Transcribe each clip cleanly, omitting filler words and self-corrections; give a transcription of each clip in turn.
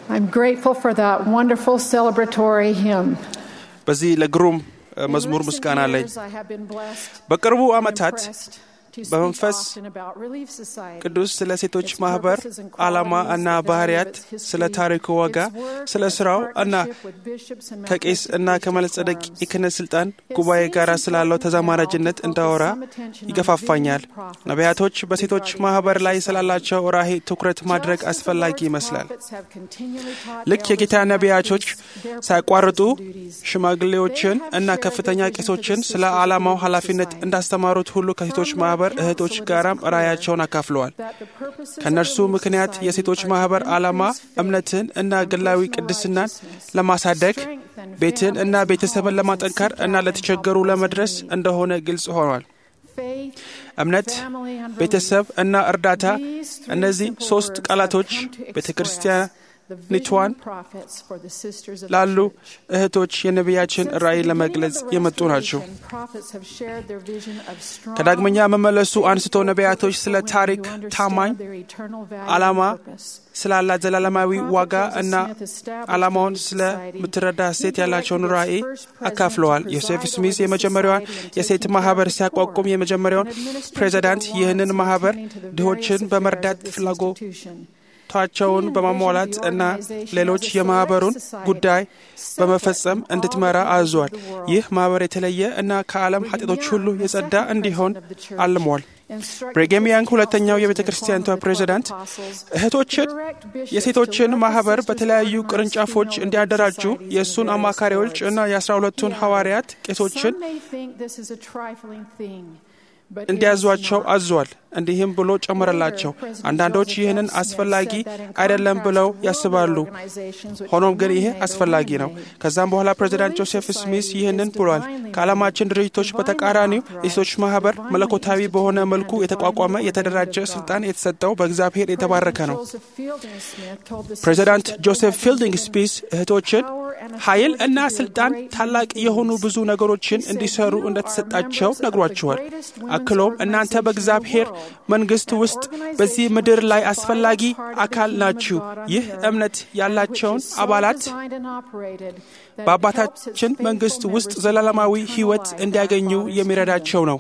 I'm grateful for that wonderful celebratory hymn. በዚህ ለግሩም መዝሙር ምስጋና አለኝ። በቅርቡ ዓመታት በመንፈስ ቅዱስ ስለ ሴቶች ማህበር ዓላማ እና ባህሪያት፣ ስለ ታሪኩ ዋጋ፣ ስለ ስራው እና ከቄስ እና ከመለጸደቅ የክህነት ስልጣን ጉባኤ ጋር ስላለው ተዛማጅነት እንዳወራ ይገፋፋኛል። ነቢያቶች በሴቶች ማህበር ላይ ስላላቸው ራዕይ ትኩረት ማድረግ አስፈላጊ ይመስላል። ልክ የጌታ ነቢያቶች ሳይቋርጡ ሽማግሌዎችን እና ከፍተኛ ቄሶችን ስለ ዓላማው ኃላፊነት እንዳስተማሩት ሁሉ ከሴቶች ማህበር እህቶች ጋራም ራዕያቸውን አካፍለዋል። ከነርሱ ምክንያት የሴቶች ማህበር ዓላማ እምነትን እና ግላዊ ቅድስናን ለማሳደግ፣ ቤትን እና ቤተሰብን ለማጠንከር እና ለተቸገሩ ለመድረስ እንደሆነ ግልጽ ሆኗል። እምነት፣ ቤተሰብ እና እርዳታ፣ እነዚህ ሶስት ቃላቶች ቤተክርስቲያን ኒቷን ላሉ እህቶች የነቢያችን ራዕይ ለመግለጽ የመጡ ናቸው። ከዳግመኛ መመለሱ አንስቶ ነቢያቶች ስለ ታሪክ ታማኝ ዓላማ ስላላት ዘላለማዊ ዋጋ እና ዓላማውን ስለምትረዳ ሴት ያላቸውን ራዕይ አካፍለዋል። ዮሴፍ ስሚዝ የመጀመሪያውን የሴት ማህበር ሲያቋቁም የመጀመሪያውን ፕሬዚዳንት ይህንን ማህበር ድሆችን በመርዳት ፍላጎታቸውን በማሟላት እና ሌሎች የማህበሩን ጉዳይ በመፈጸም እንድትመራ አዟል። ይህ ማህበር የተለየ እና ከዓለም ኃጢአቶች ሁሉ የጸዳ እንዲሆን አልሟል። ብሪግሃም ያንግ ሁለተኛው የቤተክርስቲያኗ ፕሬዚዳንት እህቶችን የሴቶችን ማህበር በተለያዩ ቅርንጫፎች እንዲያደራጁ የእሱን አማካሪዎች እና የ12ቱን ሐዋርያት ቄሶችን እንዲያዟቸው አዟል። እንዲህም ብሎ ጨመረላቸው፣ አንዳንዶች ይህንን አስፈላጊ አይደለም ብለው ያስባሉ፣ ሆኖም ግን ይሄ አስፈላጊ ነው። ከዛም በኋላ ፕሬዚዳንት ጆሴፍ ስሚዝ ይህንን ብሏል፣ ከዓለማችን ድርጅቶች በተቃራኒው የሴቶች ማህበር መለኮታዊ በሆነ መልኩ የተቋቋመ የተደራጀ ስልጣን የተሰጠው በእግዚአብሔር የተባረከ ነው። ፕሬዚዳንት ጆሴፍ ፊልዲንግ ስሚዝ እህቶችን ኃይል እና ስልጣን ታላቅ የሆኑ ብዙ ነገሮችን እንዲሰሩ እንደተሰጣቸው ነግሯቸዋል። አክሎም እናንተ በእግዚአብሔር መንግስት ውስጥ በዚህ ምድር ላይ አስፈላጊ አካል ናችሁ። ይህ እምነት ያላቸውን አባላት በአባታችን መንግስት ውስጥ ዘላለማዊ ሕይወት እንዲያገኙ የሚረዳቸው ነው።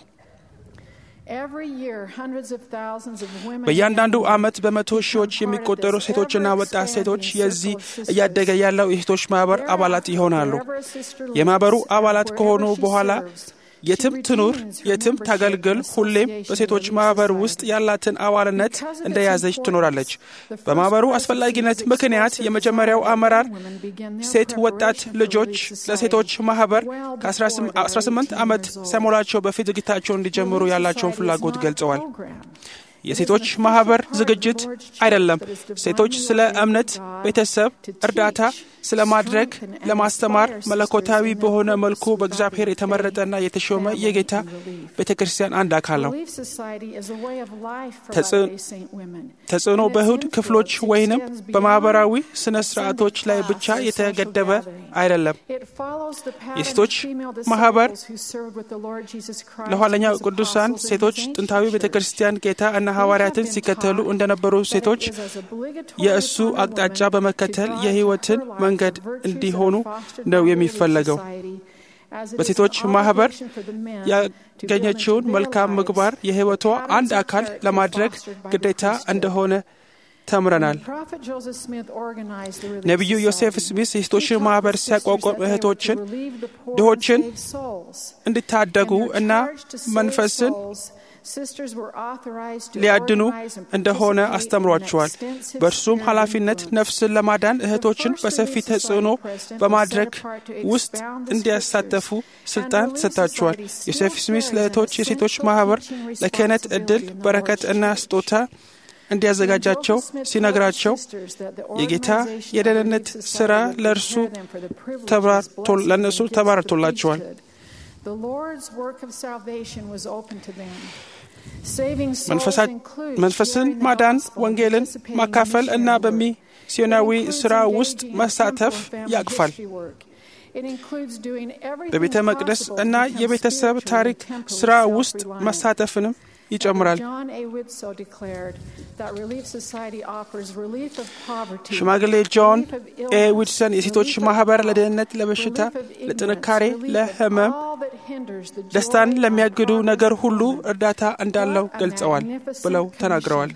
በእያንዳንዱ ዓመት በመቶ ሺዎች የሚቆጠሩ ሴቶችና ወጣት ሴቶች የዚህ እያደገ ያለው የሴቶች ማህበር አባላት ይሆናሉ። የማህበሩ አባላት ከሆኑ በኋላ የትም ትኑር የትም ታገልግል ሁሌም በሴቶች ማህበር ውስጥ ያላትን አባልነት እንደያዘች ትኖራለች። በማህበሩ አስፈላጊነት ምክንያት የመጀመሪያው አመራር ሴት ወጣት ልጆች ለሴቶች ማህበር ከ18 ዓመት ሳይሞላቸው በፊት ዝግጅታቸውን እንዲጀምሩ ያላቸውን ፍላጎት ገልጸዋል። የሴቶች ማህበር ዝግጅት አይደለም፣ ሴቶች ስለ እምነት፣ ቤተሰብ፣ እርዳታ ስለማድረግ ለማስተማር መለኮታዊ በሆነ መልኩ በእግዚአብሔር የተመረጠና የተሾመ የጌታ ቤተክርስቲያን አንድ አካል ነው። ተጽዕኖ በእሁድ ክፍሎች ወይንም በማህበራዊ ስነ ስርዓቶች ላይ ብቻ የተገደበ አይደለም። የሴቶች ማህበር ለኋለኛው ቅዱሳን ሴቶች ጥንታዊ ቤተክርስቲያን ጌታ እና ሐዋርያትን ሲከተሉ እንደነበሩ ሴቶች የእሱ አቅጣጫ በመከተል የህይወትን መንገድ እንዲሆኑ ነው የሚፈለገው። በሴቶች ማህበር ያገኘችውን መልካም ምግባር የህይወቷ አንድ አካል ለማድረግ ግዴታ እንደሆነ ተምረናል። ነቢዩ ዮሴፍ ስሚዝ የሴቶችን ማህበር ሲያቋቋም እህቶችን ድሆችን እንዲታደጉ እና መንፈስን ሊያድኑ እንደሆነ አስተምሯቸዋል። በእርሱም ኃላፊነት ነፍስን ለማዳን እህቶችን በሰፊ ተጽዕኖ በማድረግ ውስጥ እንዲያሳተፉ ስልጣን ተሰጥቷቸዋል። ዮሴፍ ስሚዝ ለእህቶች የሴቶች ማህበር ለክህነት ዕድል፣ በረከት እና ስጦታ እንዲያዘጋጃቸው ሲነግራቸው የጌታ የደህንነት ሥራ ለእነሱ ተባርቶላቸዋል። መንፈስን ማዳን፣ ወንጌልን ማካፈል እና በሚስዮናዊ ሥራ ውስጥ መሳተፍ ያቅፋል። በቤተ መቅደስ እና የቤተሰብ ታሪክ ሥራ ውስጥ መሳተፍንም ይጨምራል። ሽማግሌ ጆን ኤ ዊድሰን የሴቶች ማህበር ለደህንነት፣ ለበሽታ፣ ለጥንካሬ፣ ለህመም፣ ደስታን ለሚያግዱ ነገር ሁሉ እርዳታ እንዳለው ገልጸዋል ብለው ተናግረዋል።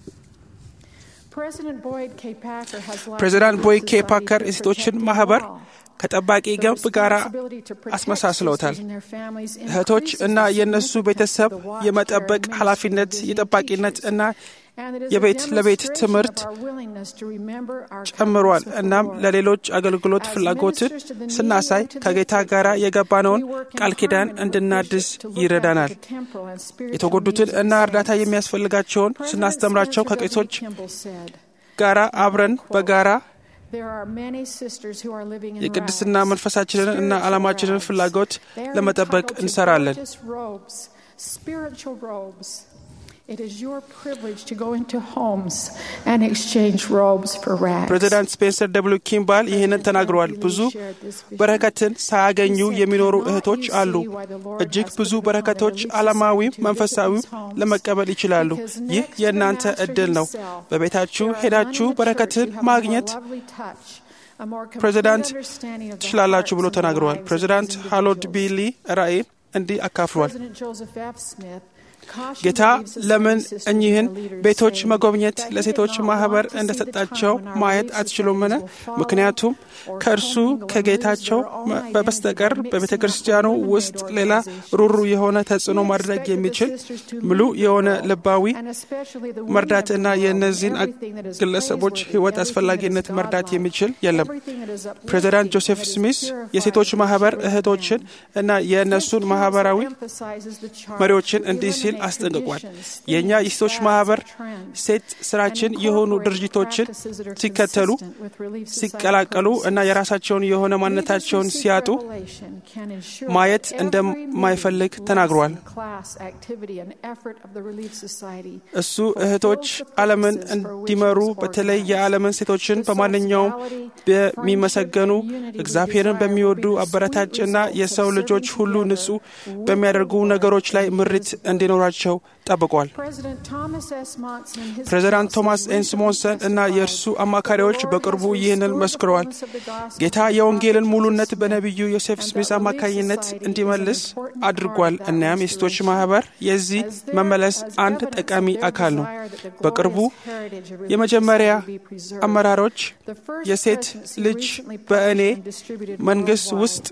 ፕሬዚዳንት ቦይድ ኬ ፓከር የሴቶችን ማህበር ከጠባቂ ገንብ ጋር አስመሳስለውታል። እህቶች እና የነሱ ቤተሰብ የመጠበቅ ኃላፊነት፣ የጠባቂነት እና የቤት ለቤት ትምህርት ጨምሯል። እናም ለሌሎች አገልግሎት ፍላጎትን ስናሳይ ከጌታ ጋር የገባነውን ቃል ኪዳን እንድናድስ ይረዳናል። የተጎዱትን እና እርዳታ የሚያስፈልጋቸውን ስናስተምራቸው ከቄሶች ጋር አብረን በጋራ የቅድስና መንፈሳችንን እና ዓላማችንን ፍላጎት ለመጠበቅ እንሰራለን። It is your privilege to go into homes and exchange robes for rags. ፕሬዚዳንት ስፔንሰር ደብሊው ኪምባል ይህንን ተናግረዋል። ብዙ በረከትን ሳያገኙ የሚኖሩ እህቶች አሉ። እጅግ ብዙ በረከቶች ዓለማዊም መንፈሳዊም ለመቀበል ይችላሉ። ይህ የእናንተ ዕድል ነው። በቤታችሁ ሄዳችሁ በረከትን ማግኘት ፕሬዚዳንት ትችላላችሁ ብሎ ተናግረዋል። ፕሬዚዳንት ሃሮልድ ቢሊ ራእይን እንዲህ አካፍሏል። ጌታ ለምን እኚህን ቤቶች መጎብኘት ለሴቶች ማህበር እንደሰጣቸው ማየት አትችሉምን? ምክንያቱም ከእርሱ ከጌታቸው በስተቀር በቤተ ክርስቲያኑ ውስጥ ሌላ ሩሩ የሆነ ተጽዕኖ ማድረግ የሚችል ሙሉ የሆነ ልባዊ መርዳትና የእነዚህን ግለሰቦች ሕይወት አስፈላጊነት መርዳት የሚችል የለም። ፕሬዚዳንት ጆሴፍ ስሚስ የሴቶች ማህበር እህቶችን እና የእነሱን ማህበራዊ መሪዎችን እንዲህ ሲል አስጠንቅቋል። የኛ የሴቶች ማህበር ሴት ስራችን የሆኑ ድርጅቶችን ሲከተሉ ሲቀላቀሉ እና የራሳቸውን የሆነ ማንነታቸውን ሲያጡ ማየት እንደማይፈልግ ተናግሯል። እሱ እህቶች ዓለምን እንዲመሩ በተለይ የዓለምን ሴቶችን በማንኛውም በሚመሰገኑ እግዚአብሔርን በሚወዱ አበረታችና የሰው ልጆች ሁሉ ንጹህ በሚያደርጉ ነገሮች ላይ ምሪት እንዲኖራቸው ጠብቋል። ፕሬዚዳንት ቶማስ ኤን ስሞንሰን እና የእርሱ አማካሪዎች በቅርቡ ይህንን መስክረዋል። ጌታ የወንጌልን ሙሉነት በነቢዩ ዮሴፍ ስሚስ አማካኝነት እንዲመልስ አድርጓል። እናም የሴቶች ማህበር የዚህ መመለስ አንድ ጠቃሚ አካል ነው። በቅርቡ የመጀመሪያ አመራሮች የሴት ልጅ በእኔ መንግስት ውስጥ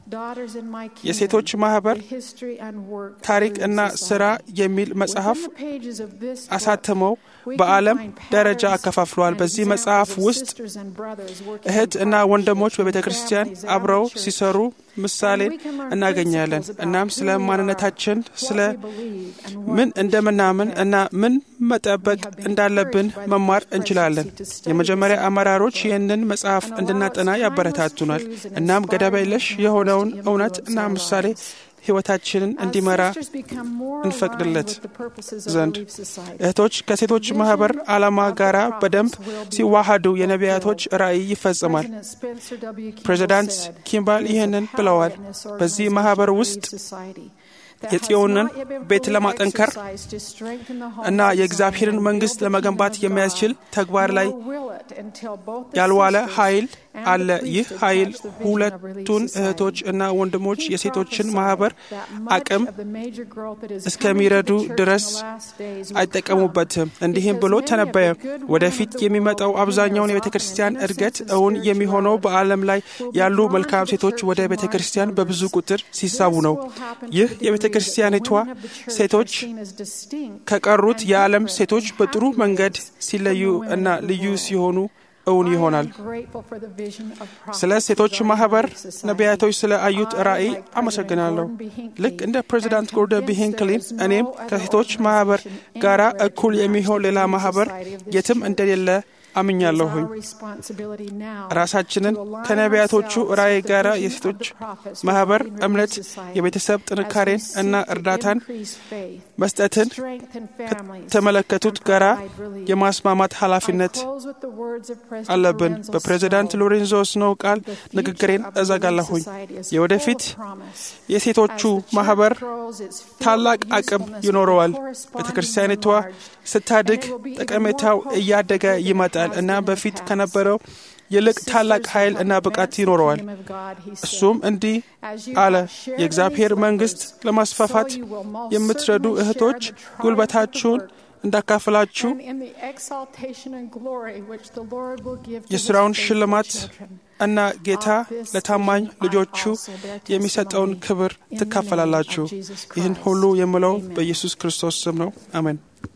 የሴቶች ማህበር ታሪክ እና ስራ የሚል መጽሐፍ አሳተመው በዓለም ደረጃ አከፋፍሏል። በዚህ መጽሐፍ ውስጥ እህት እና ወንድሞች በቤተ ክርስቲያን አብረው ሲሰሩ ምሳሌ እናገኛለን። እናም ስለ ማንነታችን፣ ስለ ምን እንደምናምን እና ምን መጠበቅ እንዳለብን መማር እንችላለን። የመጀመሪያ አመራሮች ይህንን መጽሐፍ እንድናጠና ያበረታቱናል። እናም ገደብ የለሽ የሆነውን እውነት እና ምሳሌ ሕይወታችንን እንዲመራ እንፈቅድለት ዘንድ እህቶች ከሴቶች ማህበር ዓላማ ጋር በደንብ ሲዋሃዱ የነቢያቶች ራእይ ይፈጸማል። ፕሬዚዳንት ኪምባል ይህንን ብለዋል። በዚህ ማህበር ውስጥ የጽዮንን ቤት ለማጠንከር እና የእግዚአብሔርን መንግስት ለመገንባት የሚያስችል ተግባር ላይ ያልዋለ ኃይል አለ። ይህ ኃይል ሁለቱን እህቶች እና ወንድሞች የሴቶችን ማህበር አቅም እስከሚረዱ ድረስ አይጠቀሙበትም። እንዲህም ብሎ ተነበየ። ወደፊት የሚመጣው አብዛኛውን የቤተ ክርስቲያን እድገት እውን የሚሆነው በዓለም ላይ ያሉ መልካም ሴቶች ወደ ቤተ ክርስቲያን በብዙ ቁጥር ሲሳቡ ነው። ይህ የቤተ ክርስቲያኒቷ ሴቶች ከቀሩት የዓለም ሴቶች በጥሩ መንገድ ሲለዩ እና ልዩ ሲሆኑ እውን ይሆናል። ስለ ሴቶች ማህበር ነቢያቶች ስለ አዩት ራእይ አመሰግናለሁ። ልክ እንደ ፕሬዚዳንት ጎርደን ቢ ሂንክሊ እኔም ከሴቶች ማህበር ጋራ እኩል የሚሆን ሌላ ማህበር የትም እንደሌለ አምኛለሁኝ። ራሳችንን ከነቢያቶቹ ራእይ ጋር የሴቶች ማህበር እምነት፣ የቤተሰብ ጥንካሬን እና እርዳታን መስጠትን ከተመለከቱት ጋር የማስማማት ኃላፊነት አለብን። በፕሬዚዳንት ሎሬንዞ ስኖው ቃል ንግግሬን እዘጋለሁኝ። የወደፊት የሴቶቹ ማህበር ታላቅ አቅም ይኖረዋል። ቤተክርስቲያኒቷ ስታድግ ጠቀሜታው እያደገ ይመጣል እና በፊት ከነበረው ይልቅ ታላቅ ኃይል እና ብቃት ይኖረዋል። እሱም እንዲህ አለ፣ የእግዚአብሔር መንግስት ለማስፋፋት የምትረዱ እህቶች ጉልበታችሁን እንዳካፈላችሁ የሥራውን ሽልማት እና ጌታ ለታማኝ ልጆቹ የሚሰጠውን ክብር ትካፈላላችሁ። ይህን ሁሉ የምለው በኢየሱስ ክርስቶስ ስም ነው። አሜን።